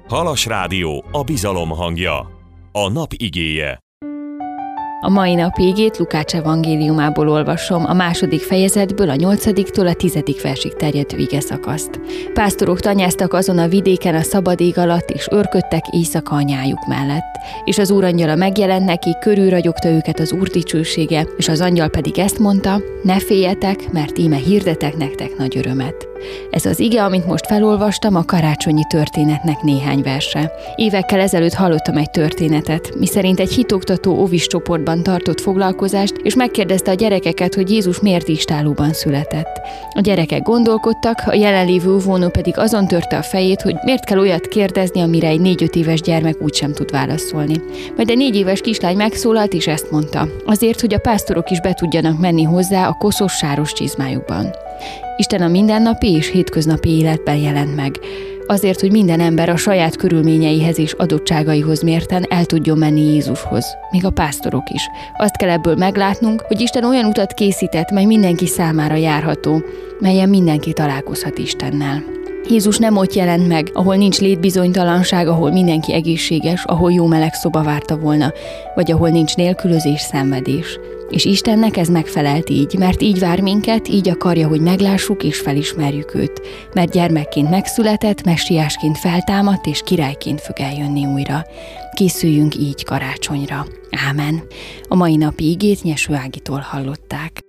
Halas Rádió, a bizalom hangja. A nap igéje. A mai nap igét Lukács evangéliumából olvasom, a 2. fejezetből a 8-tól a 10. versig terjedő igeszakaszt. Pásztorok tanyáztak azon a vidéken a szabad ég alatt, és őrködtek éjszaka a nyájuk mellett. És az úrangyala megjelent neki, körülragyogta őket az Úr dicsősége, és az angyal pedig ezt mondta: ne féljetek, mert íme hirdetek nektek nagy örömet. Ez az ige, amit most felolvastam, a karácsonyi történetnek néhány verse. Évekkel ezelőtt hallottam egy történetet, miszerint egy hitoktató óvis csoportban tartott foglalkozást, és megkérdezte a gyerekeket, hogy Jézus miért istállóban született. A gyerekek gondolkodtak, a jelenlévő óvónő pedig azon törte a fejét, hogy miért kell olyat kérdezni, amire egy 4-5 éves gyermek úgysem tud válaszolni. Majd a 4 éves kislány megszólalt, és ezt mondta: azért, hogy a pásztorok is be tudjanak menni hozzá a koszos sáros csizmájukban. Isten a mindennapi és hétköznapi életben jelent meg, azért, hogy minden ember a saját körülményeihez és adottságaihoz mérten el tudjon menni Jézushoz, még a pásztorok is. Azt kell ebből meglátnunk, hogy Isten olyan utat készített, mely mindenki számára járható, melyen mindenki találkozhat Istennel. Jézus nem ott jelent meg, ahol nincs létbizonytalanság, ahol mindenki egészséges, ahol jó meleg szoba várta volna, vagy ahol nincs nélkülözés, szenvedés. És Istennek ez megfelelt így, mert így vár minket, így akarja, hogy meglássuk és felismerjük őt. Mert gyermekként megszületett, messiásként feltámadt, és királyként fog eljönni újra. Készüljünk így karácsonyra. Ámen. A mai napi igét Nyeső Ágitól hallották.